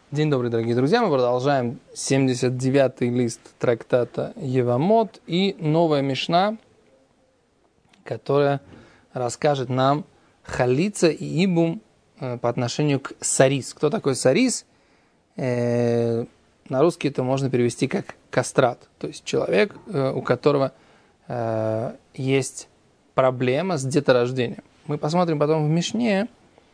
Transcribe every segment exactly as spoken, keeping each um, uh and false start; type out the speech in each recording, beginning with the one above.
День добрый, дорогие друзья. Мы продолжаем семьдесят девятый лист трактата Евамот и новая мишна, которая расскажет нам халица и ибум по отношению к сарис. Кто такой сарис? Э, на русский это можно перевести как кастрат. То есть человек, у которого э, есть проблема с деторождением. Мы посмотрим потом в мишне,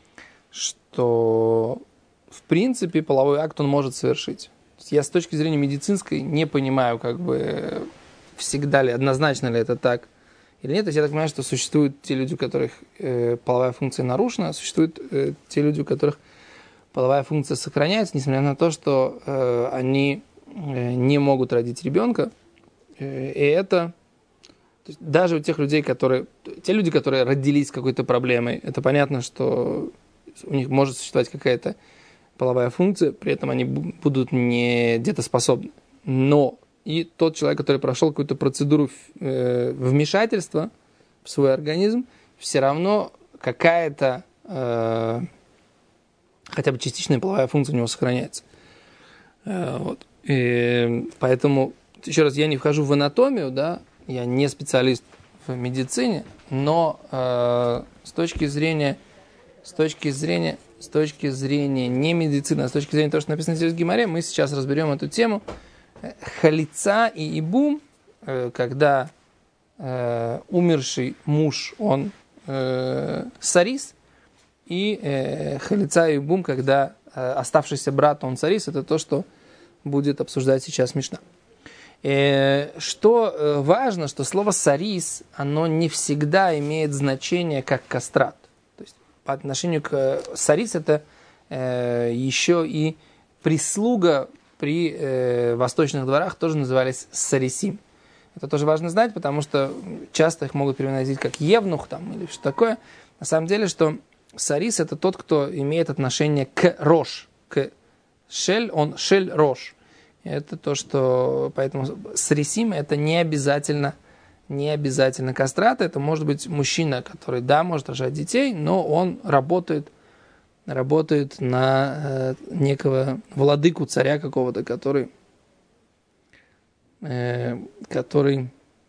что в принципе половой акт он может совершить. Я с точки зрения медицинской не понимаю, как бы всегда ли, однозначно ли это так или нет. То есть я так понимаю, что существуют те люди, у которых э, половая функция нарушена, а существуют э, те люди, у которых половая функция сохраняется, несмотря на то, что э, они э, не могут родить ребенка. Э, и это то есть даже у тех людей, которые... Те люди, которые родились с какой-то проблемой, это понятно, что у них может существовать какая-то половая функция, при этом они будут не детоспособны. Но и тот человек, который прошел какую-то процедуру э, вмешательства в свой организм, все равно какая-то э, хотя бы частичная половая функция у него сохраняется. Э, вот. И поэтому, еще раз, я не вхожу в анатомию, да, я не специалист в медицине, но э, с точки зрения, с точки зрения С точки зрения не медицины, а с точки зрения того, что написано здесь в Гемаре, мы сейчас разберем эту тему. Халица и ибум, когда э, умерший муж, он э, сарис, и э, халица и ибум, когда э, оставшийся брат, он сарис, это то, что будет обсуждать сейчас Мишна. Э, что э, важно, что слово сарис, оно не всегда имеет значение как кастрат. По отношению к сарис это э, еще и прислуга при э, восточных дворах тоже назывались сарисим. Это тоже важно знать, потому что часто их могут переводить как евнух там, или что такое. На самом деле, что сарис это тот, кто имеет отношение к рош, к шель, он шель рош. Это то, что... Поэтому сарисим это не обязательно Не обязательно кастрат, это может быть мужчина, который, да, может рожать детей, но он работает, работает на э, некого владыку, царя какого-то, который, э, который,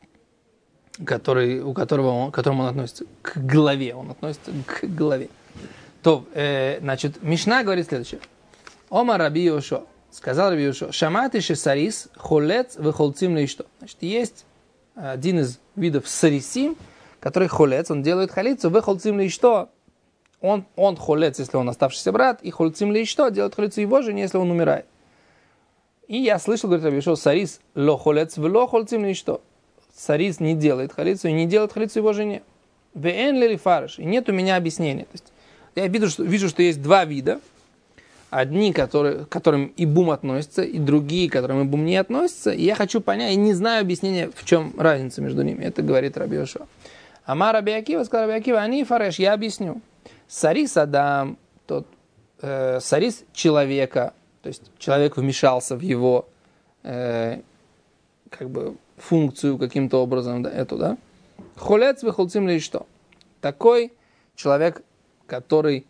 который, у которого он, к которому он относится к главе, он относится к главе. То, э, значит, Мишна говорит следующее. Ома Раби Йошуа, сказал Раби Йошуа, шамати шесарис холец вехолцим лишто. Значит, есть один из видов сарисим, который холец, он делает халицу, вы холцим ли что? Он, он холец, если он оставшийся брат, и холцим ли что? Делает халицу его жене, если он умирает. И я слышал, говорит Раби Йошуа, сарис ло холец, вло холцим ли что? Сарис не делает халицу и не делает халицу его жене. Вен ли фарш? И нет у меня объяснения. То есть, я вижу что, вижу, что есть два вида. Одни, которые, к которым ибум относится, и другие, к которым ибум не относится. И я хочу понять, и не знаю объяснения, в чем разница между ними. Это говорит Раби Йошуа. Ама Раби Акива, сказал Раби Акива, они фареш, я объясню. Сарис Адам, тот э, сарис человека, то есть человек вмешался в его э, как бы функцию каким-то образом, да, эту, да. Холец выхолцим ли что? Такой человек, который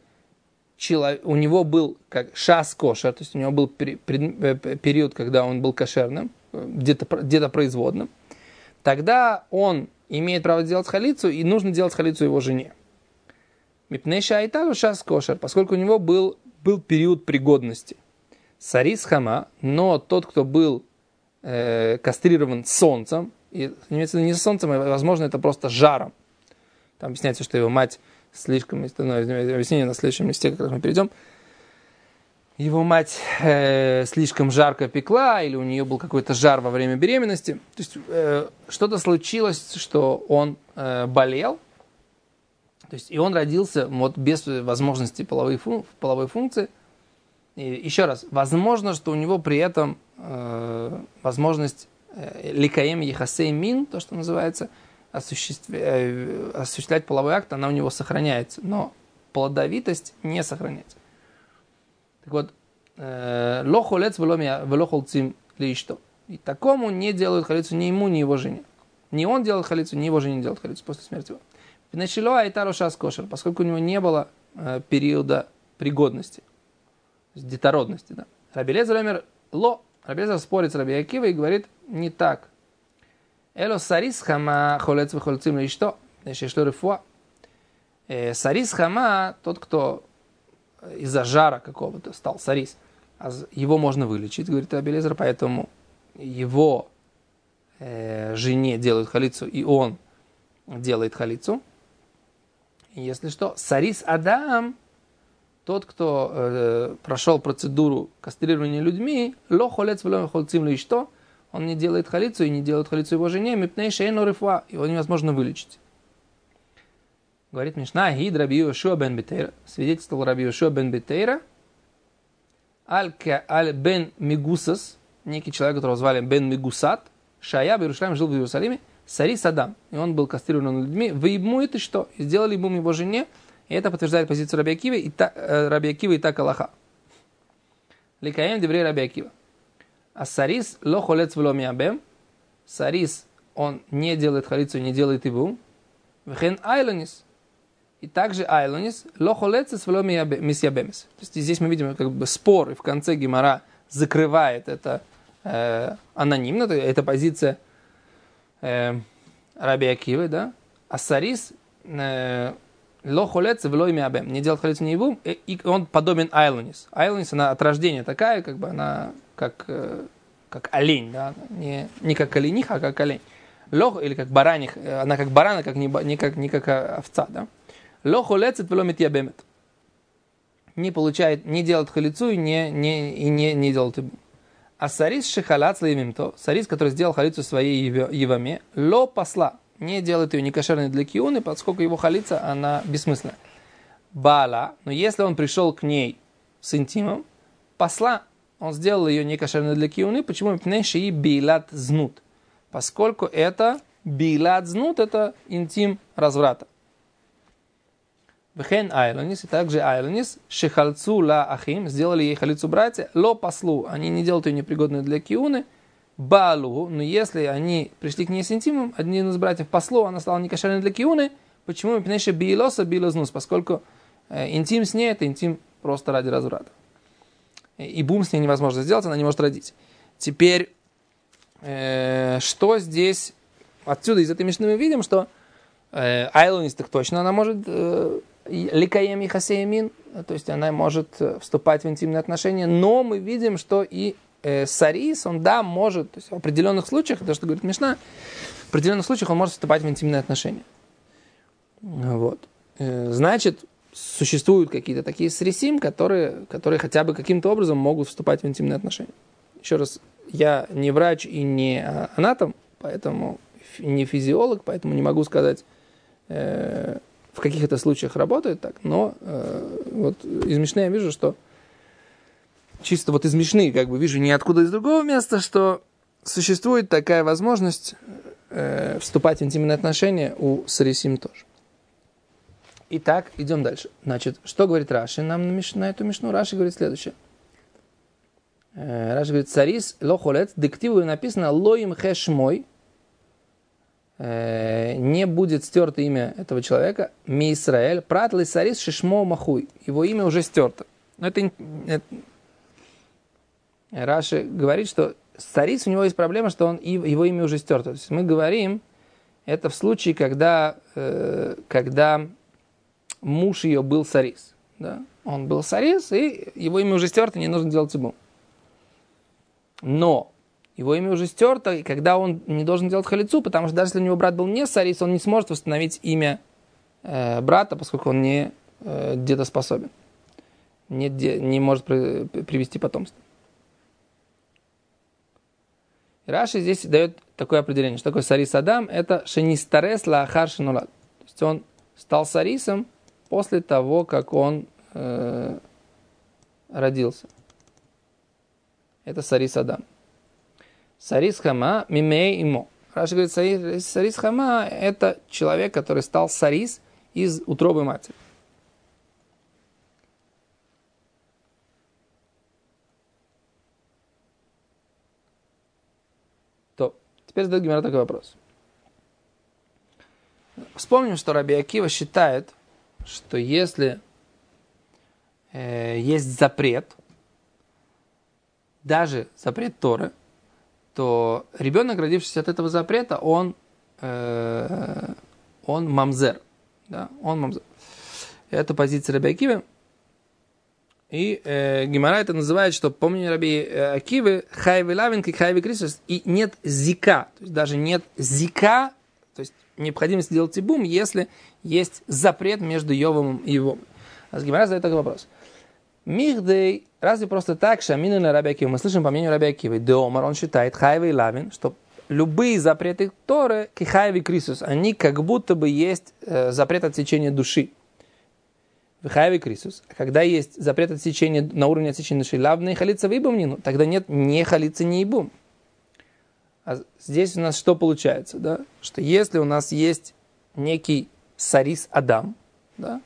у него был как шас кошер, то есть у него был период, когда он был кошерным, где-то, где-то производным, тогда он имеет право делать халицу, и нужно делать халицу его жене. Мипнеша айталу шас кошер, поскольку у него был, был период пригодности. Сарис хама, но тот, кто был э, кастрирован солнцем, и имеется в виду не солнцем, а возможно это просто жаром. Там объясняется, что его мать слишком, объяснение на следующем листе, как раз мы перейдем. Его мать э, слишком жарко пекла, или у нее был какой-то жар во время беременности. То есть э, что-то случилось, что он э, болел, то есть и он родился вот без возможности половой, фун- половой функции. И еще раз, возможно, что у него при этом э, возможность э, ликаем ехасей мин, то, что называется, Осуществлять, осуществлять половой акт, она у него сохраняется, но плодовитость не сохраняется. Так вот, ло холец вело холцим ли что. И такому не делают халицу ни ему, ни его жене. Ни он делает халицу, ни его жене делает халицу после смерти его. Начало айтаро шас кошер, поскольку у него не было периода пригодности, детородности, да. Раби Элиэзер омер ло. Раби Элиэзер спорит с Раби Акивой и говорит, не так. Эло сарис хама холец вихольцим ли что? Значит, что рефуа. Сарис хама, тот, кто из-за жара какого-то стал сарис, его можно вылечить, говорит Раби Элиэзер, поэтому его э, жене делают халицу, и он делает халицу. Если что, сарис адам, тот, кто э, прошел процедуру кастрирования людьми, ло холец вло холцим ли что, он не делает халицу и не делает халицу его жене, мипней шейно рефуа, его невозможно вылечить. Говорит Мишна, гид Раби Йошуа бен Бетейра, свидетельствовал Раби Йошуа бен Бетейра, аль бен Мигусас, некий человек, которого звали бен Мигусат, Шая в Иерусалиме, жил в Иерусалиме, Сарис Адам, и он был кастрирован людьми, вы ему это что? И сделали ему его жене, и это подтверждает позицию Раби Акивы и, та, э, Раби Акивы и так Аллаха. Ликаем деврей Раби Акива. А Сарис ло холец вло миабем, Сарис, он не делает халицу, не делает ибум, вехен айлонис, и также айлонис ло холецес вло мисьябемес. То есть здесь мы видим как бы спор, и в конце Гемара закрывает это э, анонимно, это позиция э, Раби Акивы, да? А Сарис ло холецес вло миабем, не делает халицу, не ибум, и он подобен айлонис. Айлонис, она от рождения такая, как бы она как, э, как олень, да? не, не как олениха, а как олень. Лох, или как бараних, она как барана, как не, не, как, не как овца, да? Лоху лецет вело митьябемет. Не получает, не делает халицу и не, не, и не, не делает ибум. А сарис шехалац лаимимто, сарис, который сделал халицу своей еваме, ло посла, не делает ее некошерной для киуны, поскольку его халица, она бессмысленная. Баала, но если он пришел к ней с интимом, посла, он сделал ее некошерной для киуны, почему? Пнеши и билат знут. Поскольку это билат знут, это интим разврата. Вехен айлонис, и также айлонис, шехальцу ла ахим, сделали ей халицу братья, ло послу, они не делают ее непригодной для киуны, балу, но если они пришли к ней с интимом, один из братьев послу, она стала некошерной для киуны, почему? Потому что билоса билознус, поскольку э, интим с ней, это интим просто ради разврата. И бум с ней невозможно сделать, она не может родить. Теперь, э, что здесь, отсюда из этой мишны мы видим, что э, айлонис так точно она может... Э, ликаем и хасеямин, то есть она может вступать в интимные отношения, но мы видим, что и э, сарис, он, да, может, то есть в определенных случаях, то, что говорит Мишна, в определенных случаях он может вступать в интимные отношения. Вот. Э, значит, существуют какие-то такие срисим, которые, которые хотя бы каким-то образом могут вступать в интимные отношения. Еще раз, я не врач и не анатом, поэтому не физиолог, поэтому не могу сказать, э, в каких это случаях работает так, но э, вот из Мишны я вижу, что чисто вот из Мишны, как бы вижу ниоткуда из другого места, что существует такая возможность э, вступать в интимные отношения у сарисим тоже. Итак, идем дальше. Значит, что говорит Раши нам на, Миш... на эту Мишну? Раши говорит следующее. Э, Раши говорит, сарис ло холец, диктиву написано лоим хэшмой, не будет стерто имя этого человека, ми Исраэль, пратлы сарис шишмо махуй. Его имя уже стерто. Но это, это... Раши говорит, что сарис, у него есть проблема, что он, его имя уже стерто. То есть мы говорим, это в случае, когда, э, когда муж ее был сарис. Да? Он был сарис, и его имя уже стерто, не нужно делать ибум. Но его имя уже стерто, и когда он не должен делать халицу, потому что даже если у него брат был не сарис, он не сможет восстановить имя э, брата, поскольку он не э, детоспособен, не, де, не может при, привести потомство. И Раши здесь дает такое определение, что такое сарис Адам, это шенистарес лаахар шинулад. То есть он стал сарисом после того, как он э, родился. Это сарис Адам. Сарис хама мимей имо. Раши говорит, сарис, сарис хама это человек, который стал сарис из утробы матери. То, теперь задает Гемара такой вопрос. Вспомним, что Раби Акива считает, что если э, есть запрет даже запрет Торы, то ребенок, родившийся от этого запрета, он, э, он мамзер. Да? Он мамзер. Это позиция Раби Акивы. И э, Гемара это называет, что, по мнению Раби Акивы, хайвы лавин, как хайвы крисус, и нет зика, то есть даже нет зика, то есть необходимость делать тибум, если есть запрет между Йовом и Йовом. А Гемара задает такой вопрос. Михдей, разве просто так, шамину на Раби Акивы? Мы слышим по мнению Раби Акивы, Деомар, он считает, хайвы лавин, что любые запреты Торы, как хайвы крисус, они как будто бы есть э, запрет отсечения души. Хайви крисус. Когда есть запрет отсечения на уровне отсечения души, лавна и халица в ибумнину, тогда нет ни халица, ни ибум. А здесь у нас что получается? Да? Что если у нас есть некий сарис Адам, да,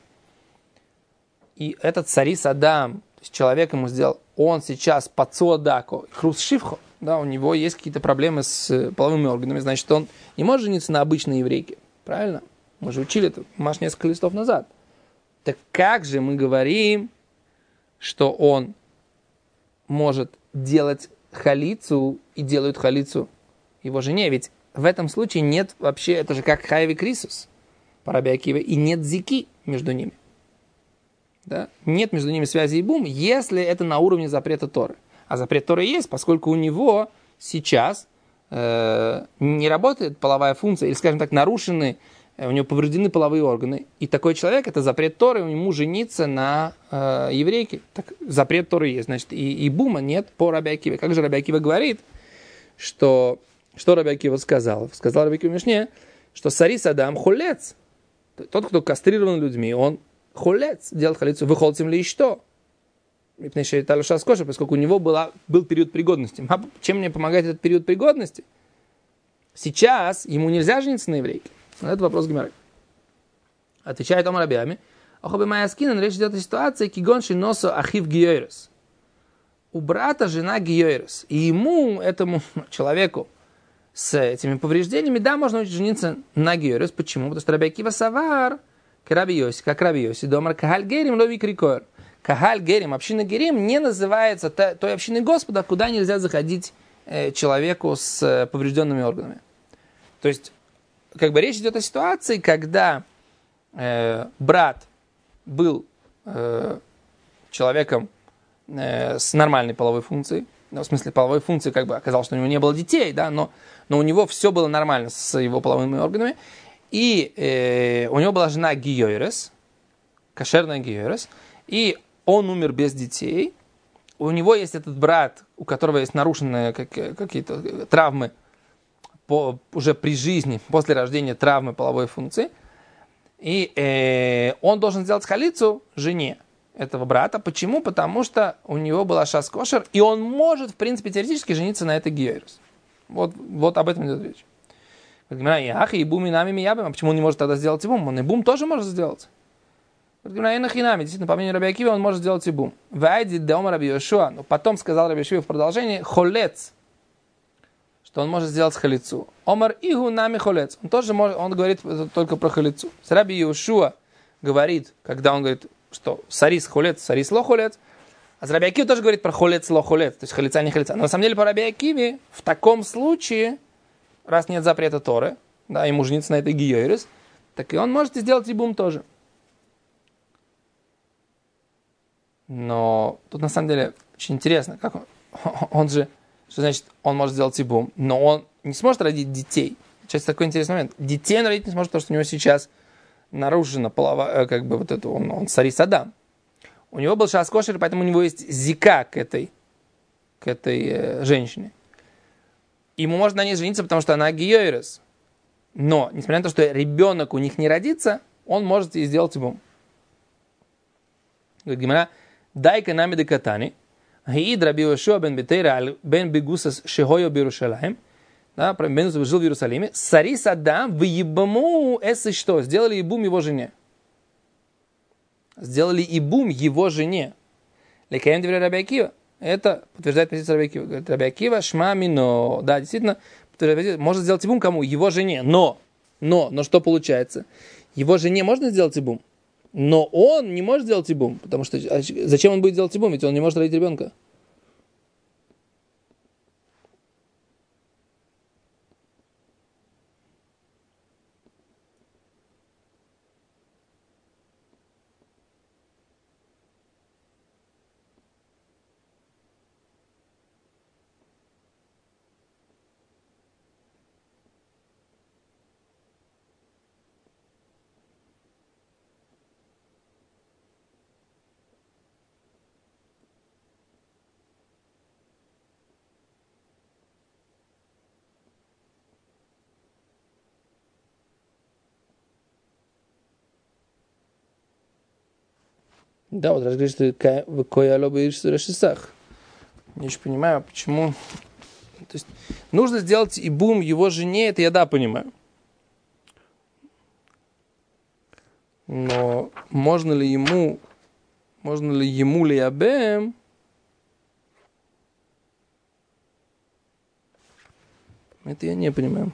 и этот сарис Адам, то есть человек ему сделал, он сейчас пацуадако, хрус шивхо, да, у него есть какие-то проблемы с половыми органами, значит, он не может жениться на обычной еврейке. Правильно? Мы же учили это, Маш, несколько листов назад. Так как же мы говорим, что он может делать халицу и делают халицу его жене? Ведь в этом случае нет вообще, это же как хайви крисус по Раби Акиве, и нет зики между ними. Да? Нет между ними связи и бум, если это на уровне запрета Торы. А запрет Торы есть, поскольку у него сейчас э, не работает половая функция, или, скажем так, нарушены, у него повреждены половые органы. И такой человек, это запрет Торы, ему жениться на э, еврейке. Так, запрет Торы есть, значит, и, и бума нет по Раби Акиве. Как же Раби Акива говорит, что, что Раби Акива сказал? Сказал Раби Акива в Мишне, что сарис Адам холец. Тот, кто кастрирован людьми, он холец, делает халицу. Выходим ли и что? Поскольку у него была, был период пригодности. А чем мне помогает этот период пригодности? Сейчас ему нельзя жениться на еврейке. Это вопрос Гемары. Отвечает Омар Рабиами. Охоби моя скина, речь идет о ситуации, кигонши носо ахив гиойрес. У брата жена гиойрес. И ему, этому человеку с этими повреждениями, да, можно жениться на гиойрес. Почему? Потому что Раби Акива савар, как Раби Йоси, как Раби Йоси, домар кахаль герим лови крикор. Кахаль герим, община герим, не называется той общиной Господа, куда нельзя заходить человеку с поврежденными органами. То есть, как бы речь идет о ситуации, когда э, брат был э, человеком э, с нормальной половой функцией, ну, в смысле половой функции, как бы оказалось, что у него не было детей, да, но, но у него все было нормально с его половыми органами, и э, у него была жена Гиойрес, кошерная Гиойрес, и он умер без детей, у него есть этот брат, у которого есть нарушенные какие-то травмы, По, уже при жизни, после рождения травмы половой функции. И э, он должен сделать халицу жене этого брата. Почему? Потому что у него была шас кошер, и он может, в принципе, теоретически жениться на этой гиойрес. Вот, вот об этом идет речь. Ах, и бум и нами миябим. А почему он не может тогда сделать и бум? Он и бум тоже может сделать. Действительно, по мнению Раби Акивы, он может сделать и бум. Вайди деома Раби Йошуа. Но потом сказал Раби Йошуа в продолжении, холец, что он может сделать халицу. Омар игу нами холец. Он тоже может, он говорит только про халицу. Раби Йошуа говорит, когда он говорит, что сарис холец, сарис ло холец, а Раби Акива тоже говорит про холец ло холец, то есть халица не халица. Но на самом деле по Раби Акиве в таком случае, раз нет запрета Торы, да, ему жениться на этой гиойрес, так и он может сделать ибум тоже. Но тут на самом деле очень интересно, как он, он же, что значит, он может сделать ибум, но он не сможет родить детей. Сейчас такой интересный момент. Детей он родить не сможет, потому что у него сейчас нарушена половая, как бы вот это, он, он сарис Адам. У него был шас кошер, поэтому у него есть зика к этой, к этой э, женщине. Ему можно на ней жениться, потому что она гиойрес. Но, несмотря на то, что ребенок у них не родится, он может и сделать ибум. Говорит Гемара, дай-ка нами декатани, гиид Раби Йошуа бен Бетейра бен Бегусас шехойо бирушалаем, да, бен жил в Иерусалиме, сарис Адам в ебаму эсэ что? Сделали ибум его жене. Сделали ибум его жене. Лекаем девре Раби Акива. Это подтверждает позицию Раби Акива. Говорит, Раби Акива шма мино. Да, действительно, может сделать ибум кому? Его жене. Но, но, но что получается? Его жене можно сделать ибум? Но он не может сделать ибум, потому что зачем он будет делать ибум, ведь он не может родить ребенка. Да, вот раз говорит, что в коялобе и решисах. Я еще понимаю, почему. То есть нужно сделать ибум его жене, это я да понимаю. Но можно ли ему, можно ли ему ли абем? Это я не понимаю.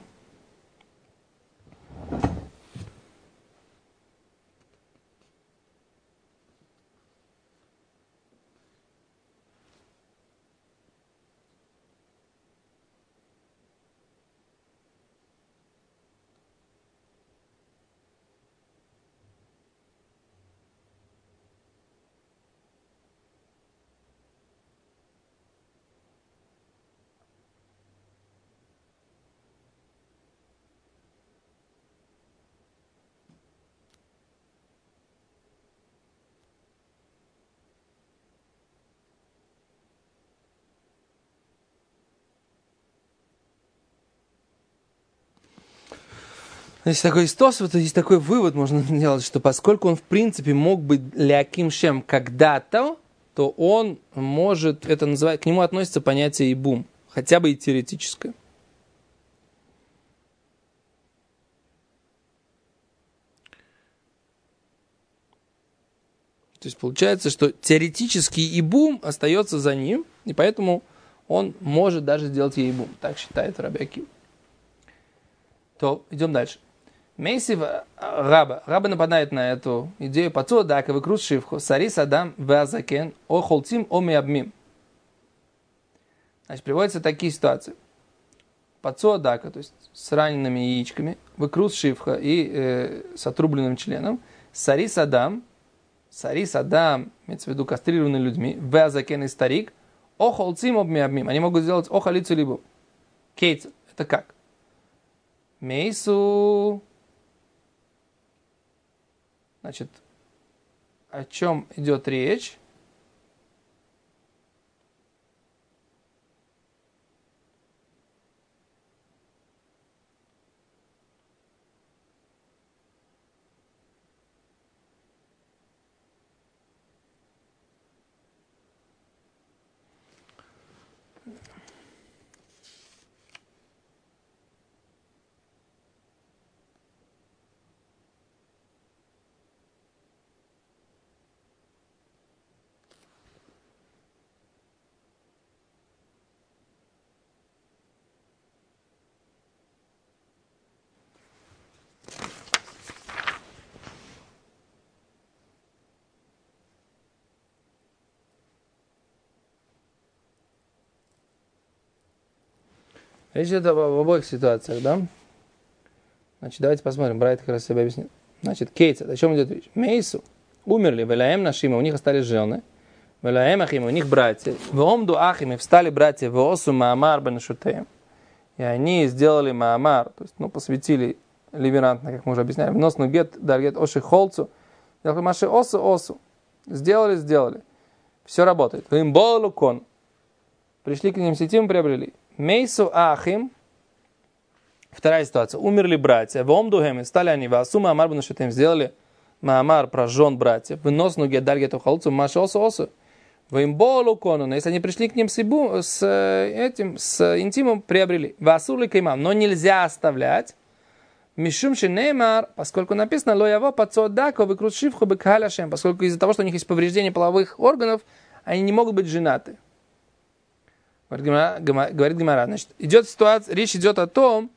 Есть такой истос, вот есть такой вывод, можно делать, что поскольку он в принципе мог быть ляким шем когда-то, то он может, это называть, к нему относится понятие ибум, хотя бы и теоретическое. То есть получается, что теоретический ибум остается за ним, и поэтому он может даже сделать ей ибум. Так считает Раби Акива. То идем дальше. Мейсив Раба. Раба нападает на эту идею. Пацо дака выкрут шивху. Сарис адам вазакен о холтим о миабмим. Значит, приводятся такие ситуации. Пацо дака, то есть с ранеными яичками, выкрут шивха и э, с отрубленным членом. Сарис адам. Сарис адам, имеется в виду кастрированными людьми. Вазакен и старик. О холтим о миабмим. Они могут сделать о халицу либо. Кейт. Это как? Мейсу. Значит, о чем идет речь? Речь идет об, об обоих ситуациях, да? Значит, давайте посмотрим. Брайт как раз себя объяснит. Значит, кейтса, о чем идет речь? Мейсу. Умерли, велаем нашима, у них остались жены. Велаем ахима, у них братья. Вомду ахими, встали братья, восу маамар бенашутеем. И они сделали маамар, то есть, ну, посвятили ливерантно, как мы уже объясняли, внос нугет, даргет оши холцу. Сделали маши осу, осу. Сделали, сделали. Все работает. Им болу кон. Пришли к ним сетим, приобрели. Мейсу ахим. Вторая ситуация. Умерли братья. Вом дугеми. Стали они васу маамар бенашутеем. Сделали маамар про жен братьев. Внос нугет, даргет оши холцу. Маши осу, осу. В имболу кону, если они пришли к ним с, ибу, с этим, с интимом, приобрели. Васули каймам, но нельзя оставлять. Мишум шинеймар, поскольку написано лояво пацодако выкрутшивху бекаляшем, поскольку из-за того, что у них есть повреждение половых органов, они не могут быть женаты. Говорит Гемара, значит, идет ситуация, речь идет о том,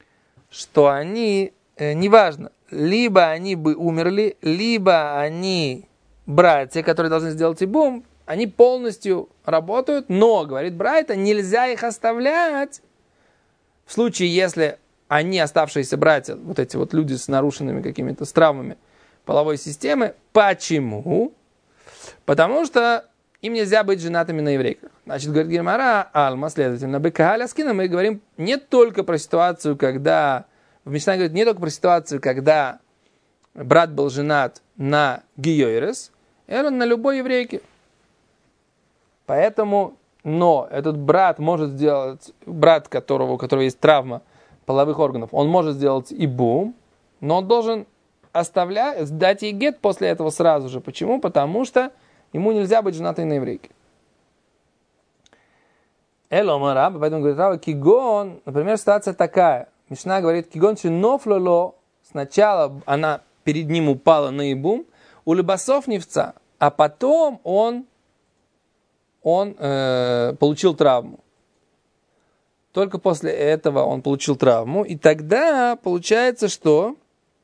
что они, э, неважно, либо они бы умерли, либо они братья, которые должны сделать ибум, они полностью работают, но, говорит Брайта, нельзя их оставлять в случае, если они, оставшиеся братья, вот эти вот люди с нарушенными какими-то с травмами половой системы. Почему? Потому что им нельзя быть женатыми на еврейках. Значит, говорит Гемара, Алма, следовательно, Бекааля Скина, мы говорим не только про ситуацию, когда, в Мишне говорит, не только про ситуацию, когда брат был женат на Гиойрес, это на любой еврейке. Поэтому, но этот брат может сделать, брат, которого, у которого есть травма половых органов, он может сделать ибум, но он должен оставлять, дать ей гет после этого сразу же. Почему? Потому что ему нельзя быть женатой на еврейке. Элома раба, поэтому говорит раба, кигон, например, ситуация такая. Мишна говорит, кигон чинофлоло, сначала она перед ним упала на ибум, у лебасов невца, а потом он, он э, получил травму. Только после этого он получил травму, и тогда получается, что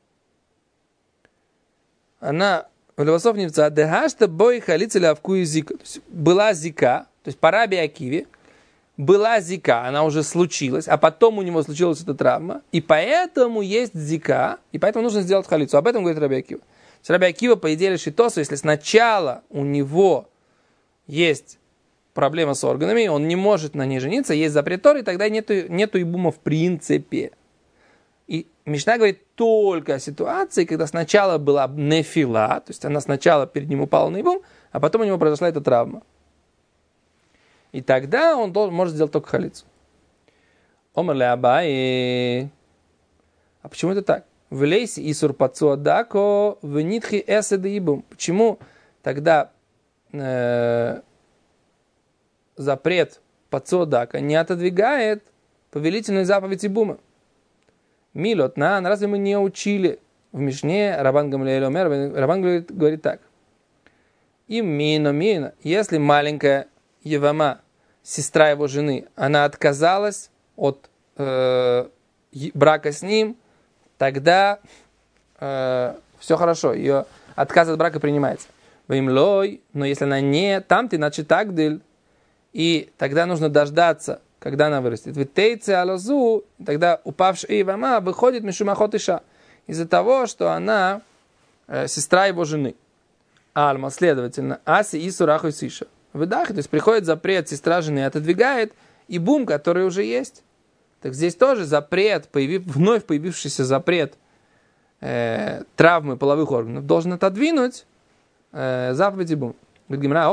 она у лебасов невца, дегашта бой халицеля авку и зика, то есть была зика, то есть по Раби Акиве, была зика, она уже случилась, а потом у него случилась эта травма, и поэтому есть зика, и поэтому нужно сделать халицу. Об этом говорит Раби Акива. Раби Акива, по идее, решит то, что если сначала у него есть проблема с органами, он не может на ней жениться, есть запрет Торы, и тогда нету, нету ибума в принципе. И Мишна говорит только о ситуации, когда сначала была нефила, то есть она сначала перед ним упала на ибум, а потом у него произошла эта травма. И тогда он должен, может сделать только халицу. Омар ле Абай. А почему это так? В лейси исур пацуадако в нитхи эседе ибум. Почему тогда э, запрет пацуадака не отодвигает повелительную заповедь ибума? Милот на, разве мы не учили в Мишне Рабан Гамлиэль омер? Рабан говорит, говорит так. Им мино мино. Если маленькая Евама, сестра его жены, она отказалась от э, брака с ним, тогда э, все хорошо, ее отказ от брака принимается. Ваимлой, но если она не там, ты значит так дыль, и тогда нужно дождаться, когда она вырастет. Витейце алозу, тогда упавшая Евама выходит мишумахот иша, из-за того, что она э, сестра его жены. Альма, следовательно, аси ису рахуй сиша. Выдахи, то есть приходит запрет, сестра жены отодвигает ибум, который уже есть. Так здесь тоже запрет, появив, вновь появившийся запрет э, травмы половых органов должен отодвинуть э, заповедь ибум. Говорит Гемара,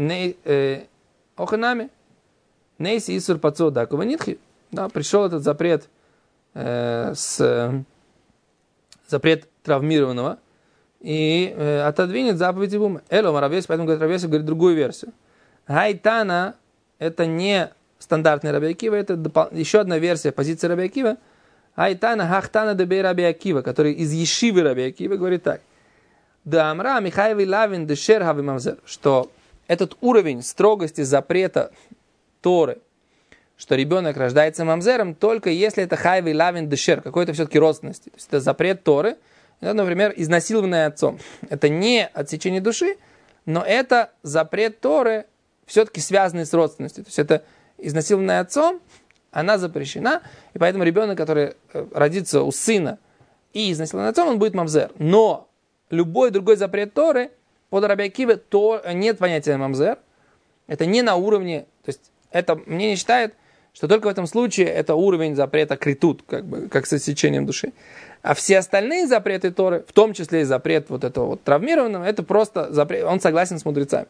оханами, нейси исур пацо дакова нитхи. Да, пришел этот запрет э, с запрет травмированного, и э, отодвинет заповедь ибума. Эло Маравес, поэтому говорит Равес, говорит другую версию. Гайтана – это не стандартный Раби Акива, это допол- еще одна версия позиции Раби Акива. Гайтана хахтана дебей Раби Акива, который из Ешивы Раби Акива говорит так. Да амра михаеви лавин дешер хави мамзер, что этот уровень строгости запрета Торы, что ребенок рождается мамзером, только если это хайви лавин дешер, какой-то все-таки родственности. То есть это запрет Торы. Это, например, изнасилованное отцом. Это не отсечение души, но это запрет Торы, все-таки связанный с родственностью. То есть это изнасилованное отцом, она запрещена, и поэтому ребенок, который родится у сына и изнасилованный отцом, он будет мамзер. Но любой другой запрет Торы, под Раби Акивой, то нет понятия мамзер. Это не на уровне, то есть это мнение считает, что только в этом случае это уровень запрета критут, как бы, как с отсечением души. А все остальные запреты Торы, в том числе и запрет вот этого вот травмированного, это просто запрет, он согласен с мудрецами.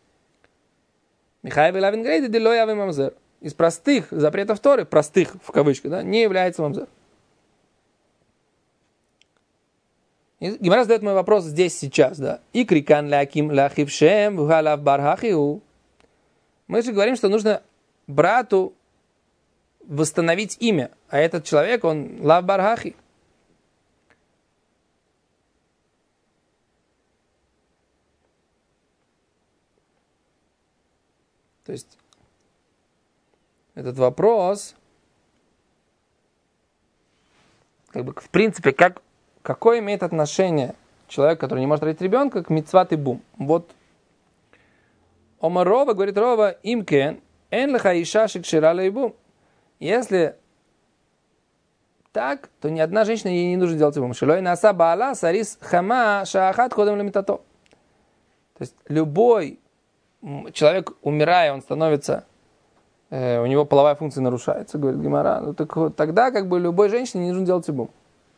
Михаил Лавин говорит, делой ави мамзер. Из простых запретов Торы, простых в кавычках, да, не является мамзер. Гемара задает мой вопрос здесь, сейчас, да. И крикан ляким ляхившем вгалав бархахиу. Мы же говорим, что нужно брату восстановить имя, а этот человек, он лав бархахи. То есть этот вопрос, как бы, в принципе, как, какое имеет отношение человек, который не может родить ребенка, к мицват и бум? Вот Омар Рова, говорит Рова, имкен, эн леха иша шикшира лейбум. Если так, то ни одна женщина ей не нужно делать ибум. Шилой наса баала сарис хама шаахат ходом лемитато. То есть любой человек, умирая, он становится, э, у него половая функция нарушается, говорит Гемара. Ну, так, тогда как бы любой женщине не нужно делать ибум.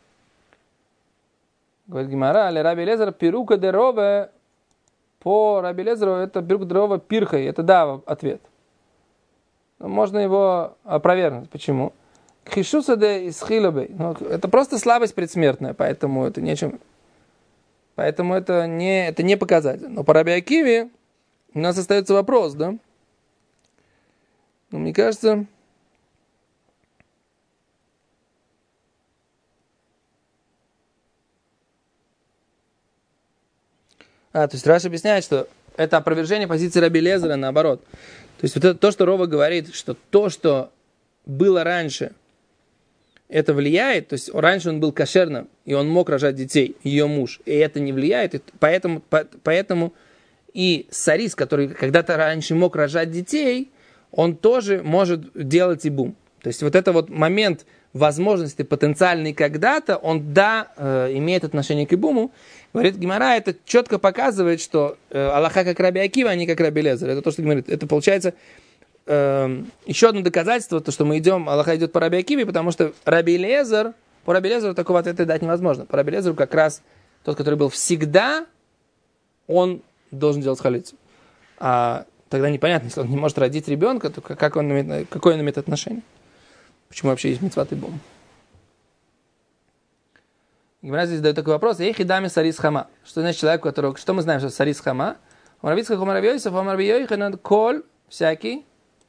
Говорит Гемара, але Раби Элиэзер пирука де рове, по Раби Элиэзеру это пирука де рове пирхой, это да, ответ. Но можно его опровергнуть. Почему? Хишуса де исхилабей. Это просто слабость предсмертная, поэтому это нечем. Поэтому это не, это не показатель. Но по Раби Акиве у нас остается вопрос, да? Но мне кажется... А, то есть Раши объясняет, что это опровержение позиции Раби Лезера наоборот. То есть вот это то, что Рова говорит, что то, что было раньше, это влияет, то есть раньше он был кошерным, и он мог рожать детей, ее муж, и это не влияет, и поэтому, по, поэтому и сарис, который когда-то раньше мог рожать детей, он тоже может делать ибум. То есть вот это вот момент возможности потенциальный когда-то, он, да, э, имеет отношение к ибуму. Говорит Гемара, это четко показывает, что э, Аллаха как Раби Акива, а не как Раби Лезер. Это то, что говорит. Это получается э, еще одно доказательство, то, что мы идем, Аллаха идет по Раби Акиве, потому что Раби Лезер, по Раби Лезеру такого ответа дать невозможно. По Раби Лезеру как раз тот, который был всегда, он должен делать халицу. А тогда непонятно, если он не может родить ребенка, то как он имеет, какое он имеет отношение? Почему вообще есть мицват ибум? Гемара здесь задает такой вопрос. Эй, хидами сарис хама. Что значит человек, у которого... Что мы знаем, что сарис хама? Омарвицкак, омарвиойсов, омарвиойхан, коль, всякий.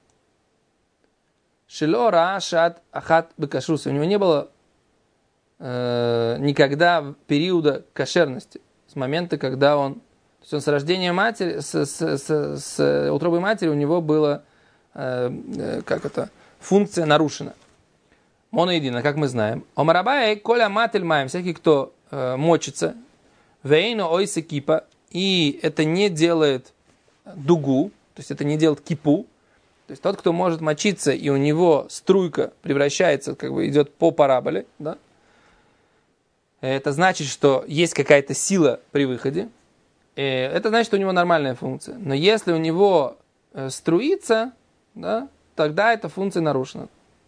Шило ра шат ахат бекашруса. У него не было э, никогда периода кошерности. С момента, когда он... То есть он с рождения матери, с, с, с, с утробой матери у него была, э, э, как это, функция нарушена. Моноедино, как мы знаем. Омарабай, коля матель маем, всякий, кто э, мочится, вейно ойсе кипа, и это не делает дугу, то есть это не делает кипу, то есть тот, кто может мочиться, и у него струйка превращается, как бы идет по параболе, да, это значит, что есть какая-то сила при выходе, это значит, что у него нормальная функция. Но если у него э, струится, да, тогда эта функция нарушена.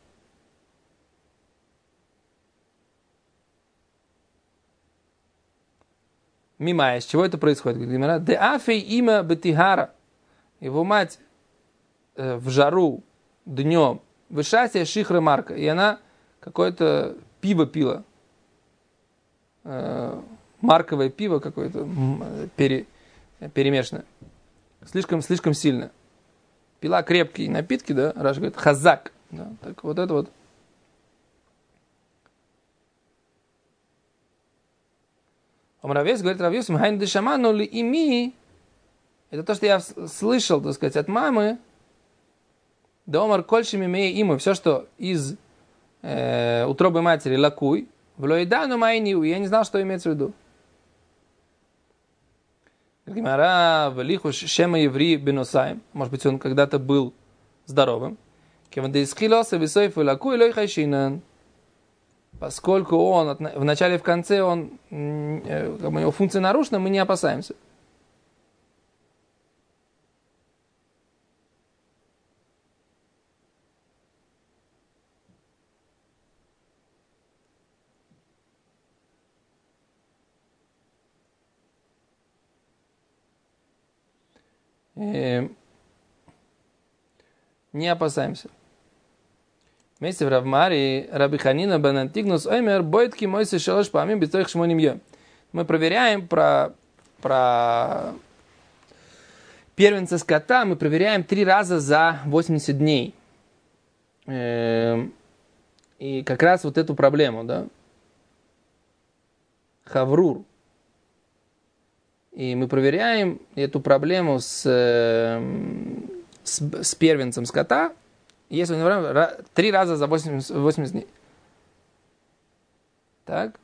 Мимая, с чего это происходит? Де афей има бетихара. Его мать э, в жару днем вышасия шихра марка. И она какое-то пиво пила. Э, марковое пиво какое-то пере, перемешанное. Слишком, слишком сильно. Пила крепкие напитки, да? Раша говорит, хазак. Да? Так вот это вот. Омравес говорит, Равьес, мхайн дешаману ли ими. Это то, что я слышал, так сказать, от мамы. Да омар кольшими мея иму. Все, что из э, утробы матери лакуй. Влоидану майниу. Я не знал, что имеется в виду. Гимара велиху шема еври беносаем. Может быть, он когда-то был здоровым. Кевандеисхилоса висойфу лакуй лой хайшинан. Поскольку он в начале и в конце он, как бы, его функция нарушена, мы не опасаемся. И не опасаемся. Вместе в Равмаре Раби Ханина бен Антигнус оймер бойтки мойсы шалош памим битоих шмоним йом. Мы проверяем про, про первенца скота, мы проверяем три раза за восемьдесят дней. И как раз вот эту проблему, да, хаврур. И мы проверяем эту проблему с, с, с первенцем скота, если у него три раза за восемьдесят, восемьдесят дней. Так.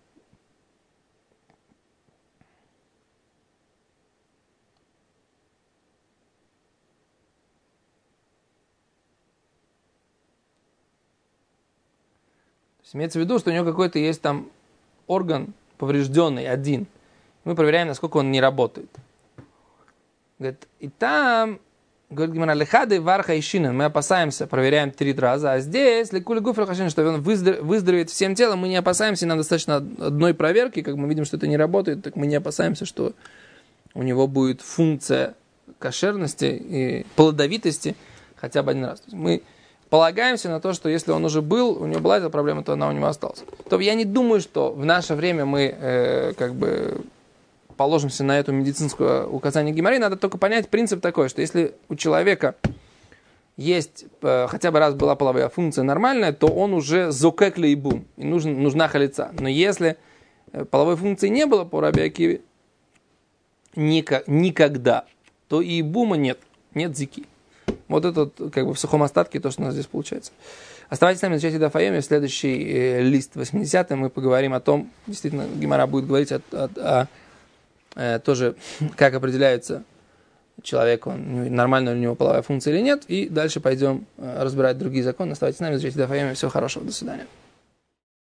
То есть имеется в виду, что у него какой-то есть там орган поврежденный, один. Мы проверяем, насколько он не работает. Говорит, и там... Говорит Гемара, лехады варха и шинан. Мы опасаемся, проверяем три раза. А здесь, лекули гуфра хашин, что он выздоровеет всем телом, мы не опасаемся, нам достаточно одной проверки, как мы видим, что это не работает, так мы не опасаемся, что у него будет функция кошерности и плодовитости хотя бы один раз. То есть мы полагаемся на то, что если он уже был, у него была эта проблема, то она у него осталась. То я не думаю, что в наше время мы э, как бы положимся на эту медицинское указание Гемары, надо только понять принцип такой, что если у человека есть, хотя бы раз была половая функция нормальная, то он уже зокек лейбум, и нужен, нужна халица. Но если половой функции не было по Раби Акиве никогда, то и бума нет, нет зики. Вот это как бы в сухом остатке то, что у нас здесь получается. Оставайтесь с нами на части Дафайоми. В следующий э, лист восьмидесятый мы поговорим о том, действительно, Гемара будет говорить о, о, о, э, тоже, как определяется человек, он, нормальная у него половая функция или нет. И дальше пойдем э, разбирать другие законы. Оставайтесь с нами на части Дафайоми. Всего хорошего. До свидания.